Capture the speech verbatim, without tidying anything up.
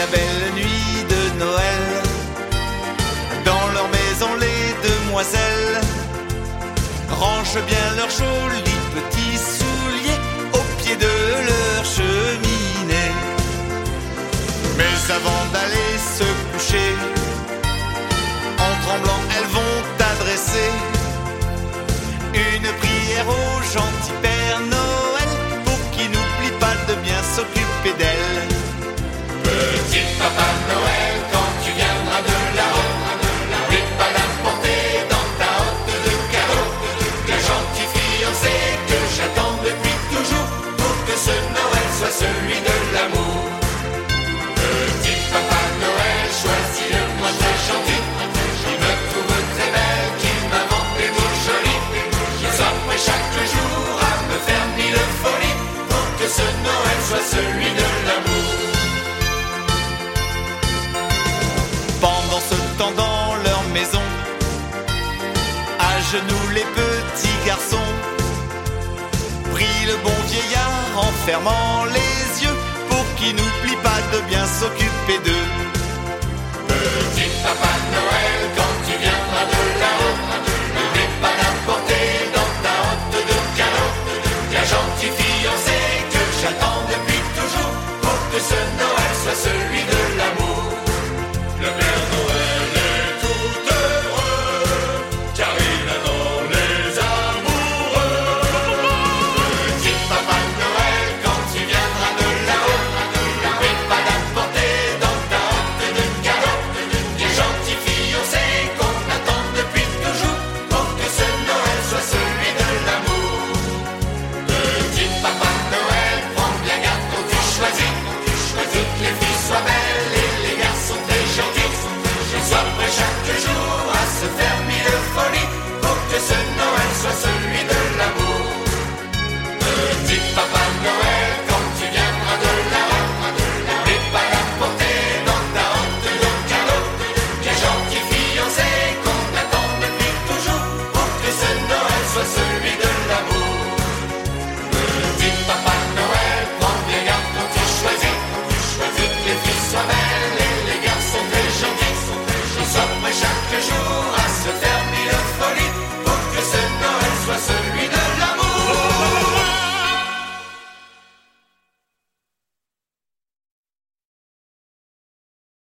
la belle nuit de Noël. Dans leur maison les demoiselles rangent bien leurs jolis petits souliers au pied de leur cheminée. Mais avant d'aller se coucher, en tremblant elles vont adresser une prière au gentil Père Noël pour qu'il n'oublie pas de bien s'occuper d'elle. Petit Papa Noël, quand tu viendras de là-haut, n'oublie pas d'apporter dans ta hotte de cadeaux le gentil fiancé que j'attends depuis toujours pour que ce Noël soit celui de l'amour. Petit Papa Noël, choisis-le-moi très gentil, qui me trouve très belle, qui m'invente des mots jolis, qui s'offre chaque jour à me faire mille folies pour que ce Noël soit celui de l'amour. Pendant ce temps dans leur maison, à genoux les petits garçons prient le bon vieillard en fermant les yeux pour qu'il n'oublie pas de bien s'occuper d'eux. Petit Papa Noël, quand tu viendras de là-haut,